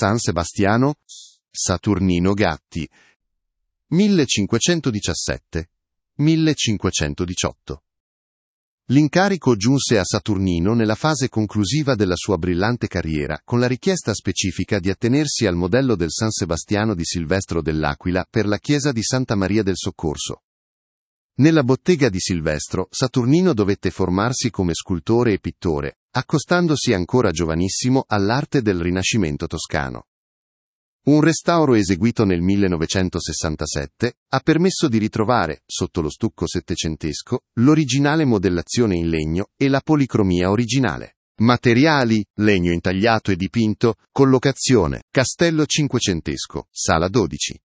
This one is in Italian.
San Sebastiano, Saturnino Gatti, 1517-1518. L'incarico giunse a Saturnino nella fase conclusiva della sua brillante carriera, con la richiesta specifica di attenersi al modello del San Sebastiano di Silvestro dell'Aquila per la chiesa di Santa Maria del Soccorso. Nella bottega di Silvestro, Saturnino dovette formarsi come scultore e pittore, accostandosi ancora giovanissimo all'arte del Rinascimento toscano. Un restauro eseguito nel 1967 ha permesso di ritrovare, sotto lo stucco settecentesco, l'originale modellazione in legno e la policromia originale. Materiali: legno intagliato e dipinto, collocazione, castello cinquecentesco, sala 12.